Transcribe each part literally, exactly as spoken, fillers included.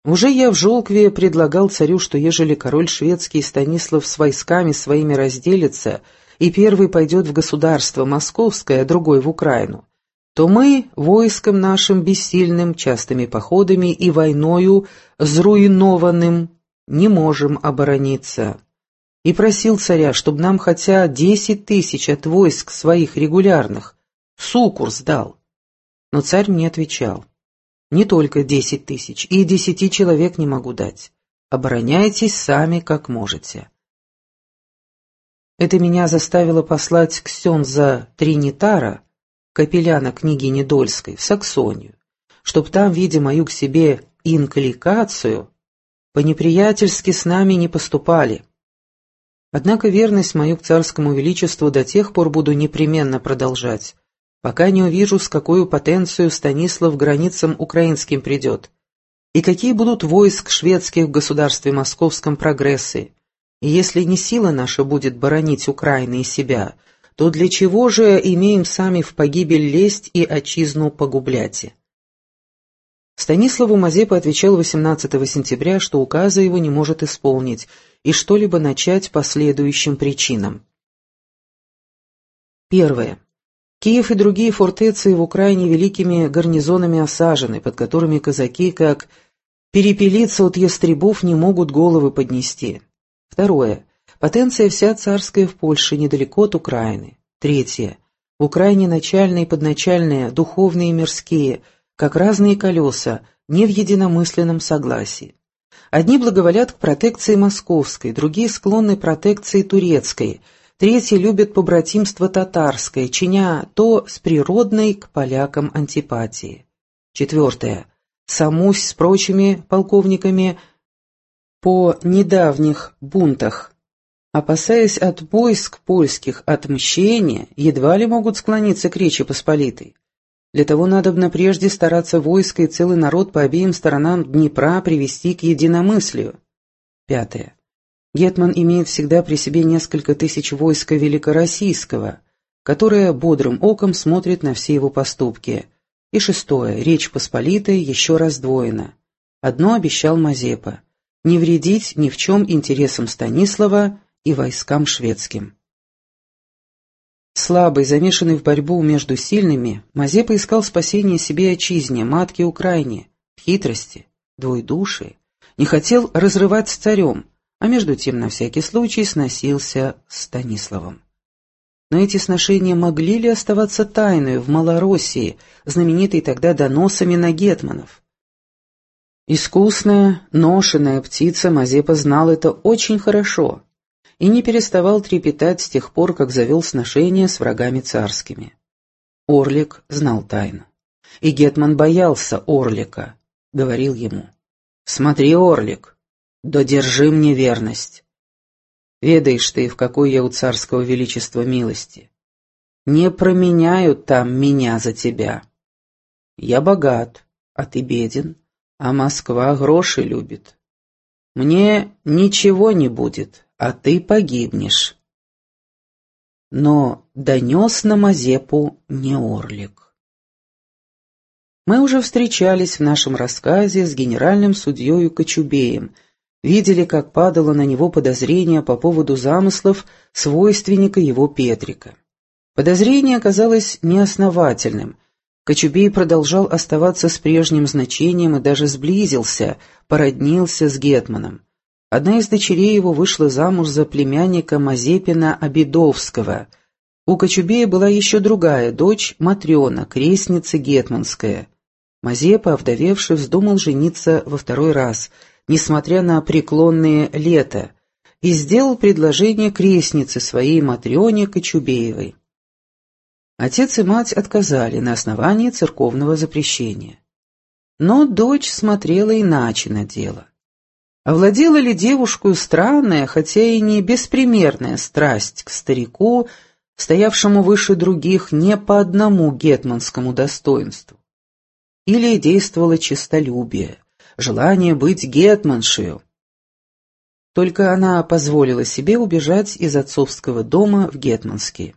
Уже я в Жолкве предлагал царю, что ежели король шведский Станислав с войсками своими разделится, и первый пойдет в государство московское, а другой в Украину, то мы, войском нашим бессильным, частыми походами и войною зруинованным, не можем оборониться. И просил царя, чтобы нам хотя десять тысяч от войск своих регулярных сукурс дал. Но царь мне отвечал: не только десять тысяч, и десяти человек не могу дать. Обороняйтесь сами, как можете. Это меня заставило послать ксенза Тринитара, капелляна княгини Дольской, в Саксонию, чтоб там, видя мою к себе инкликацию, по-неприятельски с нами не поступали. Однако верность мою к царскому величеству до тех пор буду непременно продолжать, пока не увижу, с какой потенцией Станислав границам украинским придет, и какие будут войск шведских в государстве московском прогрессы, и если не сила наша будет боронить Украину и себя, то для чего же имеем сами в погибель лезть и отчизну погублять? Станиславу Мазепа отвечал восемнадцатого сентября, что указа его не может исполнить и что-либо начать по следующим причинам. Первое. Киев и другие фортеции в Украине великими гарнизонами осажены, под которыми казаки, как перепелицы от ястребов, не могут головы поднести. Второе. Потенция вся царская в Польше, недалеко от Украины. Третье. В Украине начальные и подначальные, духовные и мирские, как разные колеса, не в единомысленном согласии. Одни благоволят к протекции московской, другие склонны к протекции турецкой, третьи любят побратимство татарское, чиня то с природной к полякам антипатии. Четвертое. Самусь с прочими полковниками по недавних бунтах, опасаясь от войск польских отмщения, едва ли могут склониться к Речи Посполитой. Для того надобно прежде стараться войско и целый народ по обеим сторонам Днепра привести к единомыслию. Пятое. Гетман имеет всегда при себе несколько тысяч войска великороссийского, которое бодрым оком смотрит на все его поступки. И шестое. Речь Посполитая еще раздвоена. Одно обещал Мазепа – не вредить ни в чем интересам Станислава и войскам шведским. Слабый, замешанный в борьбу между сильными, Мазепа искал спасения себе и отчизне, матке Украине, в хитрости, двоедушии, не хотел разрывать с царем, а между тем на всякий случай сносился с Станиславом. Но эти сношения могли ли оставаться тайной в Малороссии, знаменитой тогда доносами на гетманов? Искусная, ношенная птица Мазепа знал это очень хорошо и не переставал трепетать с тех пор, как завел сношения с врагами царскими. Орлик знал тайну, и гетман боялся Орлика, говорил ему: «Смотри, Орлик, да держи мне верность. Ведаешь ты, в какой я у царского величества милости. Не променяют там меня за тебя. Я богат, а ты беден, а Москва гроши любит. Мне ничего не будет, а ты погибнешь». Но донес на Мазепу не Орлик. Мы уже встречались в нашем рассказе с генеральным судьей Кочубеем, видели, как падало на него подозрение по поводу замыслов свойственника его Петрика. Подозрение оказалось неосновательным. Кочубей продолжал оставаться с прежним значением и даже сблизился, породнился с гетманом. Одна из дочерей его вышла замуж за племянника Мазепина Обедовского. У Кочубея была еще другая дочь, Матрена, крестница гетманская. Мазепа, овдовевший, вздумал жениться во второй раз, несмотря на преклонные лета, и сделал предложение крестнице своей Матрёне Кочубеевой. Отец и мать отказали на основании церковного запрещения. Но дочь смотрела иначе на дело. Овладела ли девушку странная, хотя и не беспримерная страсть к старику, стоявшему выше других не по одному гетманскому достоинству? Или действовало честолюбие, желание быть гетманшею? Только она позволила себе убежать из отцовского дома в гетманский.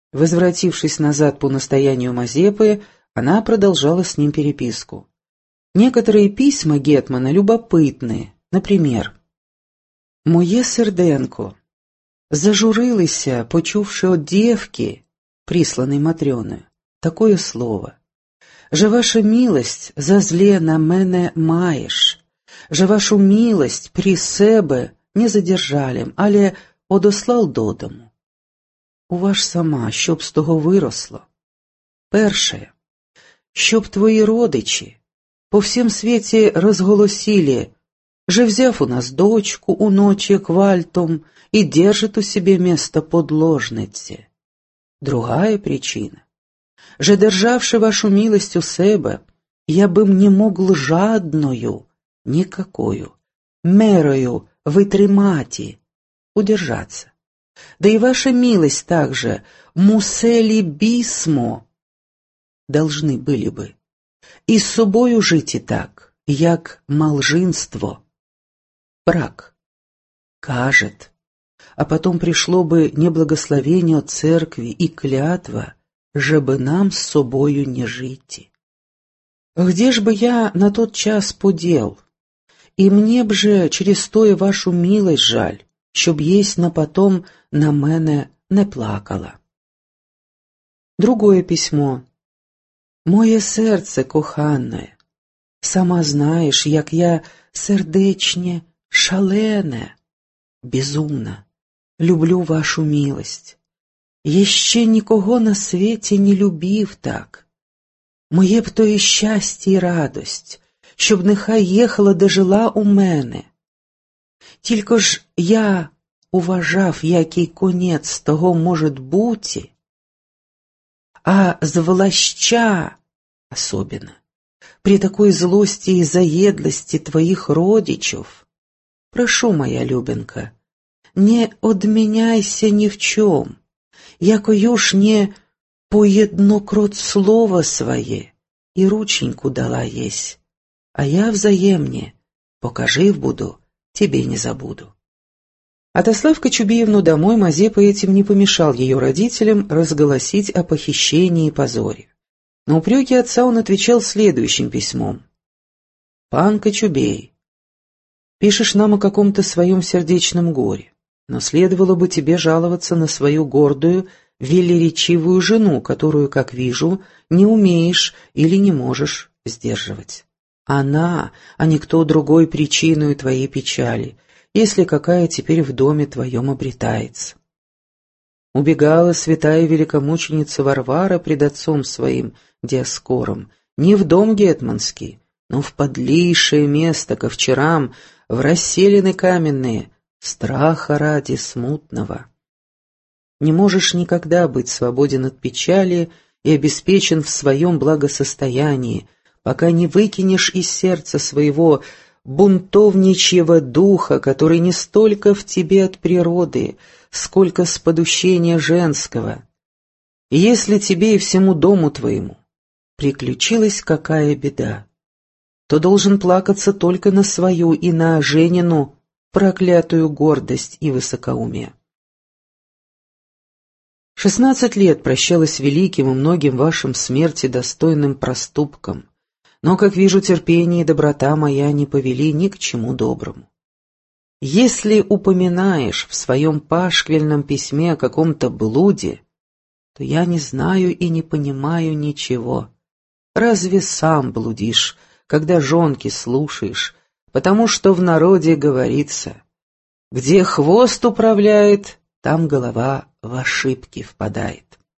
Возвратившись назад по настоянию Мазепы, она продолжала с ним переписку. Некоторые письма гетмана любопытные. Например, «Моє серденько, зажурилися, почувши от дівки, присланий Матрьоною, такое слово. Же ваша милость за зле на мене маєш, же вашу милость при себе не задержали, але одослав додому. Уваж сама, щоб з того виросло. Перше, щоб твої родичі по всім світі розголосили, же взяв у нас дочку уночі квальтом и держит у себе место подложницы. Другая причина. Же державши вашу милость у себе, я б не могл жадною, никакою, мерою вытримати, удержаться. Да и ваша милость также мусели бисмо, должны были бы, и с собою жить и так, як малжинство. Брак. Кажет. А потом пришло бы неблагословение от церкви и клятва, жебы нам с собою не жить. Где ж бы я на тот час подел? И мне б же через тое вашу милость жаль, щоб єсть на потом на мене не плакала. Другое письмо. Моє серце кохане, сама знаєш, як я сердечне, шалене, безумно люблю вашу милость. Ще нікого на світі не любив так. Моє б то і щастя і радость, щоб нехай їхала де жила у мене. Тільки ж я уважав, який конець того може бути, а звлаща особенно, при такой злости и заедлости твоих родичев, прошу, моя любенька, не одменяйся ни в чем, якою ж не поеднокрот слово свое и рученьку дала есть, а я взаемне, пока жив буду, тебе не забуду. Отослав Кочубеевну домой, Мазепа этим не помешал ее родителям разголосить о похищении и позоре. На упреки отца он отвечал следующим письмом. «Пан Кочубей, пишешь нам о каком-то своем сердечном горе, но следовало бы тебе жаловаться на свою гордую, велеречивую жену, которую, как вижу, не умеешь или не можешь сдерживать. Она, а не кто другой, причиною твоей печали, если какая теперь в доме твоем обретается. Убегала святая великомученица Варвара пред отцом своим, Диоскором, не в дом гетманский, но в подлейшее место ко вчерам, в расселины каменные, страха ради смутного. Не можешь никогда быть свободен от печали и обеспечен в своем благосостоянии, пока не выкинешь из сердца своего бунтовничьего духа, который не столько в тебе от природы, сколько с подущения женского. И если тебе и всему дому твоему приключилась какая беда, то должен плакаться только на свою и на Женину проклятую гордость и высокоумие. Шестнадцать лет прощалась великим и многим вашим смерти достойным проступкам, но, как вижу, терпение и доброта моя не повели ни к чему доброму. Если упоминаешь в своем пашквельном письме о каком-то блуде, то я не знаю и не понимаю ничего. Разве сам блудишь, когда жонки слушаешь, потому что в народе говорится, где хвост управляет, там голова в ошибки впадает.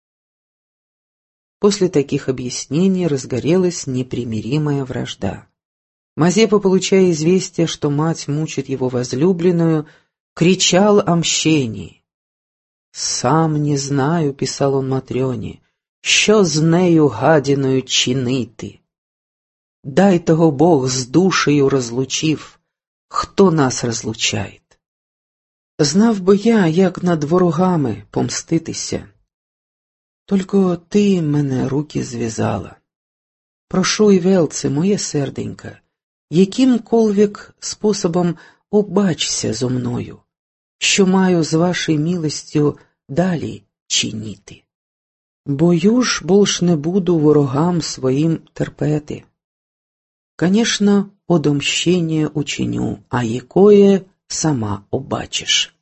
После таких объяснений разгорелась непримиримая вражда. Мазепа, получая известие, что мать мучит его возлюбленную, кричал о мщении. «Сам не знаю», — писал он Матрёне, — «що з нею гадіною чинити? Дай того Бог з душею розлучив, хто нас розлучает? Знав би я, як над ворогами помститися. Только ти мене руки зв'язала. Прошу і велце, моє серденько, яким колвік способом обачся зо мною, що маю з вашою милостю далі чинити. Бою ж больш не буду ворогам своїм терпети. Конечно, одомщение учиню, а якое сама убачишь.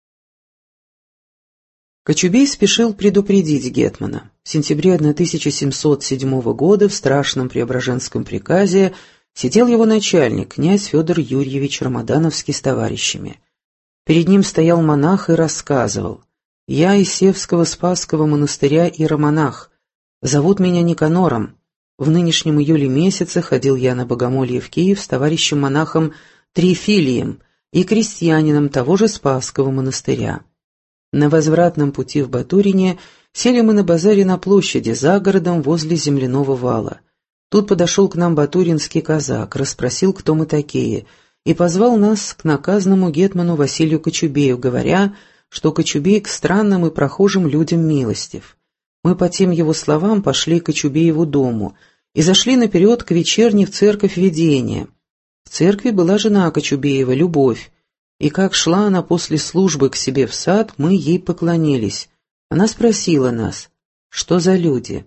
Кочубей спешил предупредить гетмана. В сентябре тысяча семьсот седьмого года в страшном Преображенском приказе сидел его начальник, князь Федор Юрьевич Рамадановский с товарищами. Перед ним стоял монах и рассказывал: «Я из Севского Спасского монастыря иеромонах. Зовут меня Никанором. В нынешнем июле месяце ходил я на богомолье в Киев с товарищем-монахом Трифилием и крестьянином того же Спасского монастыря. На возвратном пути в Батурине сели мы на базаре на площади за городом возле земляного вала. Тут подошел к нам батуринский казак, расспросил, кто мы такие, и позвал нас к наказанному гетману Василию Кочубею, говоря, что Кочубей к странным и прохожим людям милостив. Мы по тем его словам пошли к Кочубееву дому и зашли наперед к вечерней в церковь видения. В церкви была жена Кочубеева, Любовь, и как шла она после службы к себе в сад, мы ей поклонились. Она спросила нас, что за люди.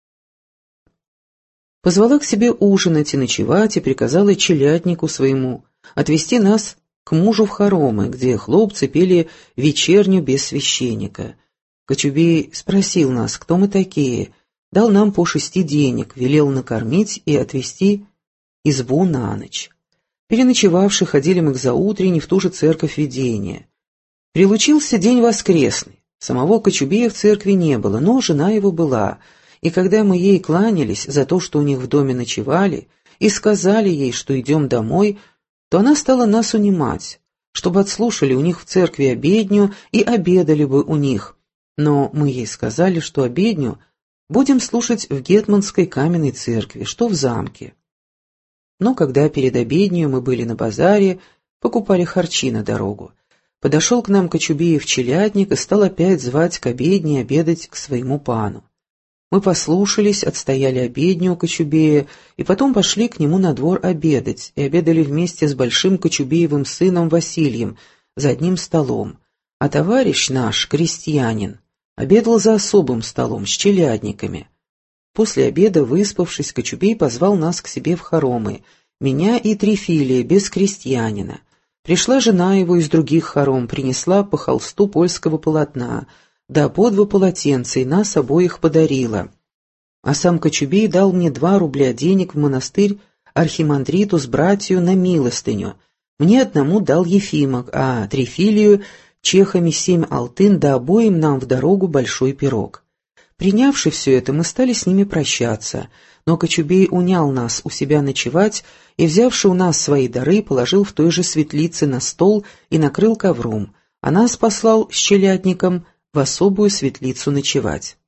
Позвала к себе ужинать и ночевать и приказала челяднику своему отвезти нас к мужу в хоромы, где хлопцы пели вечерню без священника. Кочубей спросил нас, кто мы такие, дал нам по шести денег, велел накормить и отвезти избу на ночь. Переночевавши, ходили мы к заутренне в ту же церковь видения. Прилучился день воскресный. Самого Кочубея в церкви не было, но жена его была, и когда мы ей кланялись за то, что у них в доме ночевали, и сказали ей, что идем домой, то она стала нас унимать, чтобы отслушали у них в церкви обедню и обедали бы у них. Но мы ей сказали, что обедню будем слушать в Гетманской каменной церкви, что в замке. Но когда перед обеднею мы были на базаре, покупали харчи на дорогу, подошел к нам Кочубеев челядник и стал опять звать к обедне обедать к своему пану. Мы послушались, отстояли обедню у Кочубея, и потом пошли к нему на двор обедать, и обедали вместе с большим Кочубеевым сыном Василием за одним столом, а товарищ наш, крестьянин, обедал за особым столом с челядниками. После обеда, выспавшись, Кочубей позвал нас к себе в хоромы, меня и Трифилия, без крестьянина. Пришла жена его из других хором, принесла по холсту польского полотна, да по два полотенца, и нас обоих подарила. А сам Кочубей дал мне два рубля денег в монастырь архимандриту с братью на милостыню. Мне одному дал Ефимок, а Трифилию чехами семь алтын, да обоим нам в дорогу большой пирог. Принявши все это, мы стали с ними прощаться, но Кочубей унял нас у себя ночевать и, взявши у нас свои дары, положил в той же светлице на стол и накрыл ковром, а нас послал с челядником в особую светлицу ночевать.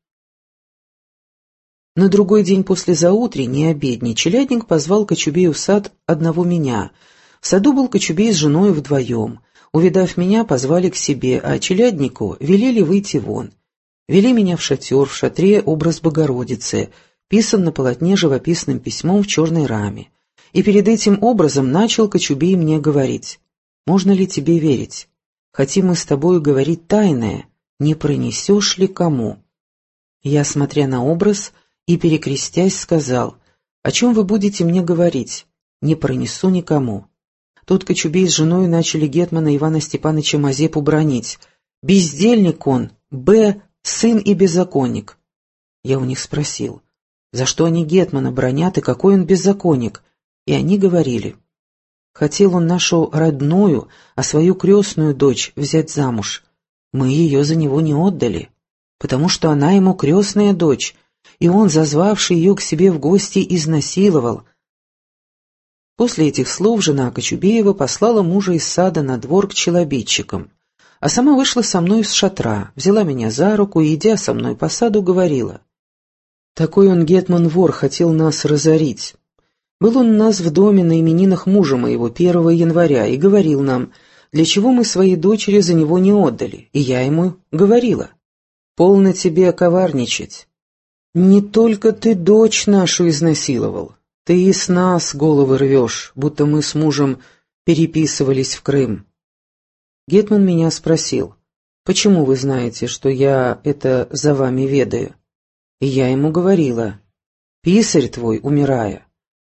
На другой день после заутренней обедни челядник позвал Кочубею в сад одного меня. В саду был Кочубей с женой вдвоем. Увидав меня, позвали к себе, а челяднику велели выйти вон. Вели меня в шатер, в шатре образ Богородицы, писан на полотне живописным письмом в черной раме. И перед этим образом начал Кочубей мне говорить: «Можно ли тебе верить? Хотим мы с тобою говорить тайное, не пронесешь ли кому?» Я, смотря на образ и перекрестясь, сказал: «О чем вы будете мне говорить? Не пронесу никому». Тут Кочубей с женой начали гетмана Ивана Степановича Мазепу бранить. «Бездельник он, б... сын и беззаконник». Я у них спросил, за что они гетмана бранят и какой он беззаконник, и они говорили: хотел он нашу родную, а свою крестную дочь взять замуж. Мы ее за него не отдали, потому что она ему крестная дочь, и он, зазвавший ее к себе в гости, изнасиловал. После этих слов жена Кочубеева послала мужа из сада на двор к челобитчикам, а сама вышла со мной из шатра, взяла меня за руку и, идя со мной по саду, говорила: «Такой он гетман-вор, хотел нас разорить. Был он у нас в доме на именинах мужа моего первого января и говорил нам, для чего мы своей дочери за него не отдали, и я ему говорила: полно тебе коварничать. Не только ты дочь нашу изнасиловал, ты и с нас головы рвешь, будто мы с мужем переписывались в Крым». Гетман меня спросил: «Почему вы знаете, что я это за вами ведаю?» И я ему говорила: «Писарь твой, умирая,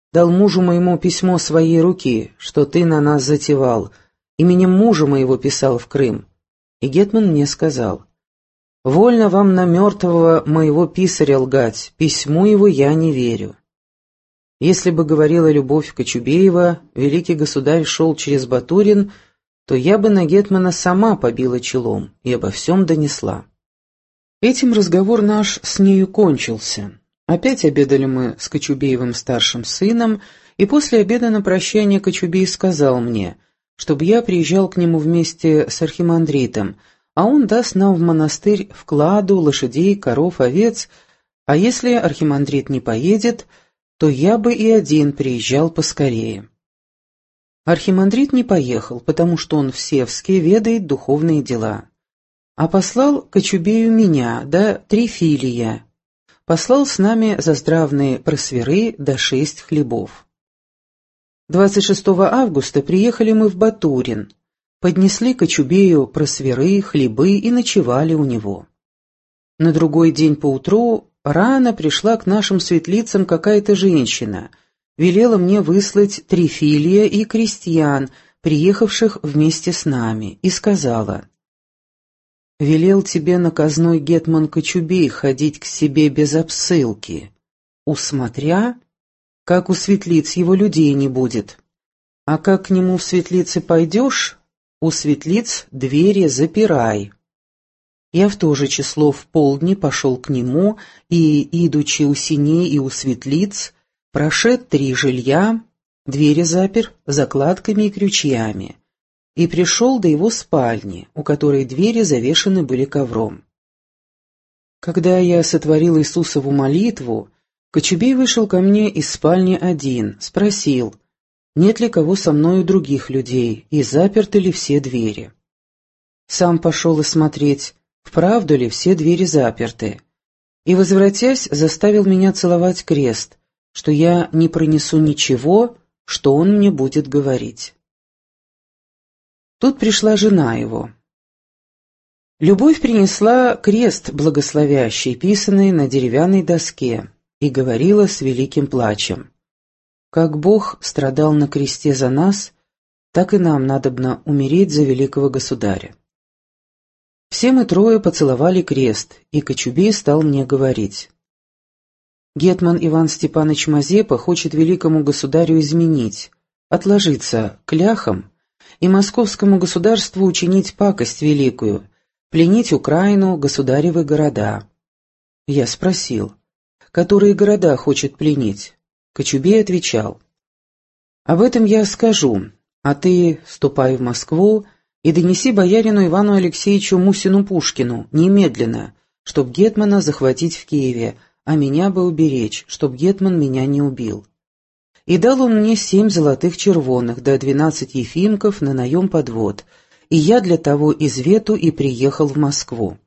дал мужу моему письмо своей руки, что ты на нас затевал, именем мужа моего писал в Крым. И гетман мне сказал: «Вольно вам на мертвого моего писаря лгать, письму его я не верю». Если бы говорила Любовь Кочубеева, великий государь шел через Батурин, то я бы на гетмана сама побила челом и обо всем донесла. Этим разговор наш с нею кончился. Опять обедали мы с Кочубеевым старшим сыном, и после обеда на прощание Кочубей сказал мне, чтобы я приезжал к нему вместе с архимандритом, а он даст нам в монастырь вкладу, лошадей, коров, овец, а если архимандрит не поедет, то я бы и один приезжал поскорее. Архимандрит не поехал, потому что он в Севске ведает духовные дела. А послал Кочубею меня, да Трифилия. Послал с нами за здравные просверы да шесть хлебов. двадцать шестого августа приехали мы в Батурин, поднесли Кочубею просверы, хлебы и ночевали у него. На другой день поутру рано пришла к нашим светлицам какая-то женщина, велела мне выслать Трифилия и крестьян, приехавших вместе с нами, и сказала: «Велел тебе наказной гетман Кочубей ходить к себе без обсылки, усмотря, как у светлиц его людей не будет, а как к нему в светлицы пойдешь, у светлиц двери запирай». Я в то же число в полдни пошел к нему и, идучи у синей и у светлиц, прошед три жилья, двери запер закладками и крючьями, и пришел до его спальни, у которой двери завешаны были ковром. Когда я сотворил Иисусову молитву, Кочубей вышел ко мне из спальни один, спросил, нет ли кого со мною других людей и заперты ли все двери. Сам пошел осмотреть, вправду ли все двери заперты, и, возвратясь, заставил меня целовать крест, что я не пронесу ничего, что он мне будет говорить. Тут пришла жена его. Любовь принесла крест благословящий, писанный на деревянной доске, и говорила с великим плачем: «Как Бог страдал на кресте за нас, так и нам надобно умереть за великого государя». Все мы трое поцеловали крест, и Кочубей стал мне говорить: «Гетман Иван Степанович Мазепа хочет великому государю изменить, отложиться к ляхам и московскому государству учинить пакость великую, пленить Украину, государевы города». Я спросил: «Которые города хочет пленить?» Кочубей отвечал: «Об этом я скажу, а ты ступай в Москву и донеси боярину Ивану Алексеевичу Мусину-Пушкину немедленно, чтоб гетмана захватить в Киеве, а меня бы уберечь, чтоб гетман меня не убил». И дал он мне семь золотых червоных, да двенадцать ефимков на наем подвод, и я для того из Вету и приехал в Москву.